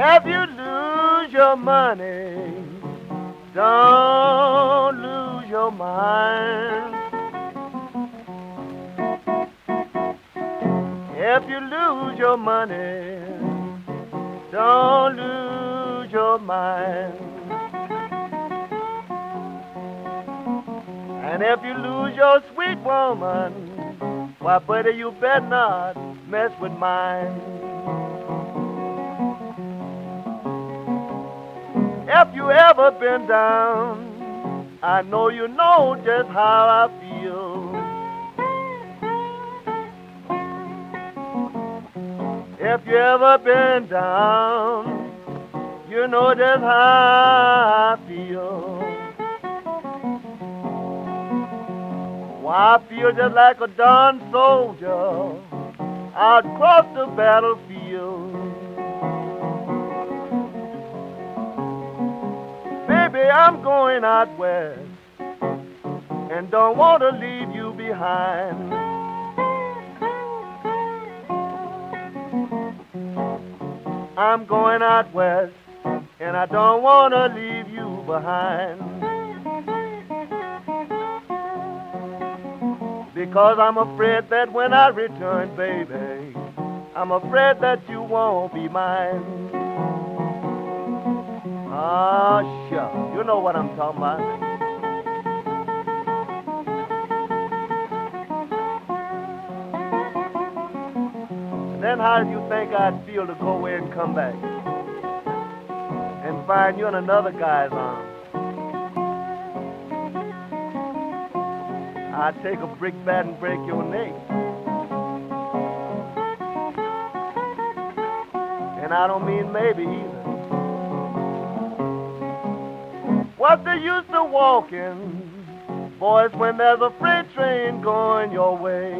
If you lose your money, don't lose your mind. If you lose your money, don't lose your mind. And if you lose your sweet woman, why, buddy, you better not mess with mine. If you ever been down, I know you know just how I feel. If you ever been down, you know just how I feel. Why, I feel just like a darn soldier out across the battlefield. Baby, I'm going out west and don't want to leave you behind. I'm going out west and I don't want to leave you behind. Because I'm afraid that when I return, baby, I'm afraid that you won't be mine. Ah, sure. You know what I'm talking about. And then how do you think I'd feel to go away and come back and find you in another guy's arms? I'd take a brick bat and break your neck. And I don't mean maybe either. What's the use of walking, boys, when there's a freight train going your way?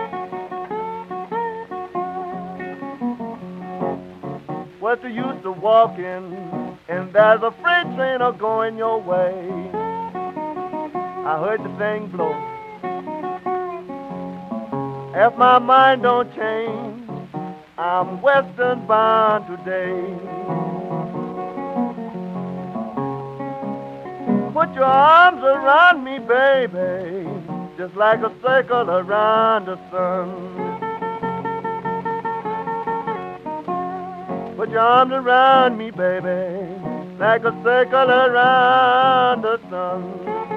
What's the use of walking, and there's a freight train going your way? I heard the thing blow. If my mind don't change, I'm western bound today. Put your arms around me, baby, just like a circle around the sun. Put your arms around me, baby, like a circle around the sun.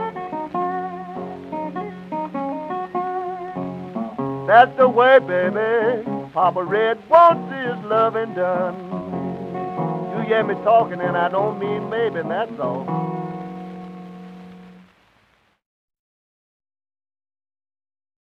That's the way, baby, Papa Red wants his loving done. You hear me talking and I don't mean maybe, and that's all.